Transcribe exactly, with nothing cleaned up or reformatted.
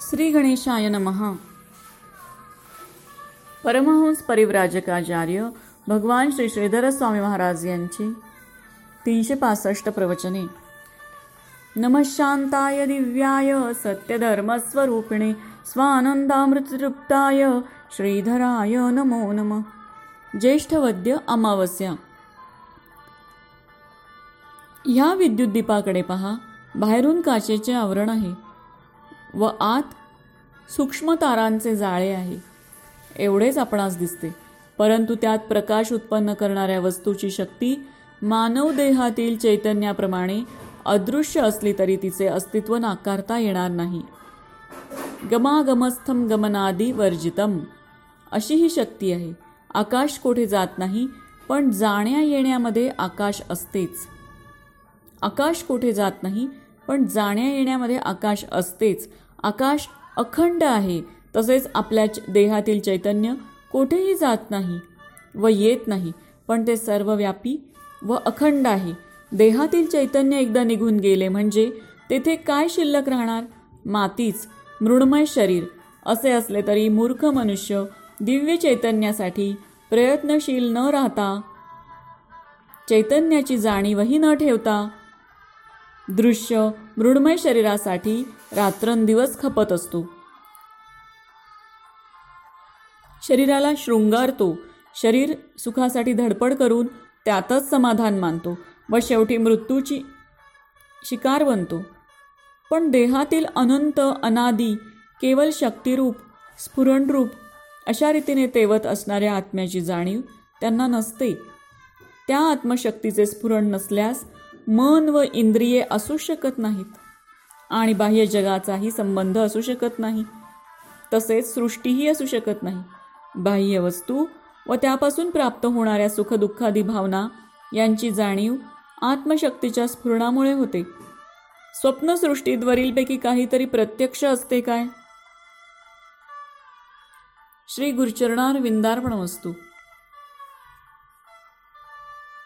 श्री गणेशाय नमः. परमहंस परिव्राजकाचार्य भगवान श्री श्रीधर स्वामी महाराज यांची तीनशे पासष्ट प्रवचने. नमः शांताय दिव्याय सत्यधर्मस्वरूपिणे स्वानंदामृततृप्ताय श्रीधराय नमो नमः. ज्येष्ठ वद्य अमावस्या. ह्या विद्युत दीपाकडे पहा. बाहेरून काचेचे आवरण आहे व आत सूक्ष्म तारांचे जाळे आहे. एवढेच आपणास दिसते, परंतु त्यात प्रकाश उत्पन्न करणाऱ्या वस्तूची शक्ती मानव देहातील चैतन्याप्रमाणे अदृश्य असली तरी तिचे अस्तित्व नाकारता येणार नाही. गमागमस्थम गमनादि वर्जितम अशी ही शक्ती आहे. आकाश कोठे जात नाही, पण जाण्या येण्यामध्ये आकाश असतेच. आकाश कोठे जात नाही, पण जाण्या येण्यामध्ये आकाश असतेच. आकाश अखंड आहे. तसेच आपल्या देहातील चैतन्य कोठेही जात नाही व येत नाही, पण ते सर्वव्यापी व अखंड आहे. देहातील चैतन्य एकदा निघून गेले म्हणजे तेथे काय शिल्लक राहणार? मातीच, मृण्मय शरीर. असे असले तरी मूर्ख मनुष्य दिव्य चैतन्यासाठी प्रयत्नशील न राहता, चैतन्याची जाणीवही न ठेवता, दृश्य मृण्मय शरीरासाठी रात्रंदिवस खपत असतो. शरीराला शृंगारतो, शरीर सुखासाठी धडपड करून त्यातच समाधान मानतो व शेवटी मृत्यूची शिकार बनतो. पण देहातील अनंत अनादी केवळ शक्तिरूप स्फुरणरूप अशा रीतीने तेवत असणाऱ्या आत्म्याची जाणीव त्यांना नसते. त्या आत्मशक्तीचे स्फुरण नसल्यास मन व इंद्रिये असू शकत नाहीत आणि बाह्य जगाचाही संबंध असू शकत नाही. तसेच सृष्टीही असू शकत नाही. बाह्य वस्तू व त्यापासून प्राप्त होणाऱ्या सुखदुःखादी भावना यांची जाणीव आत्मशक्तीच्या स्फुरणामुळे होते. स्वप्नसृष्टीत वरीलपैकी काहीतरी प्रत्यक्ष असते काय? श्री गुरुचरणार विंदार्पणमस्तु.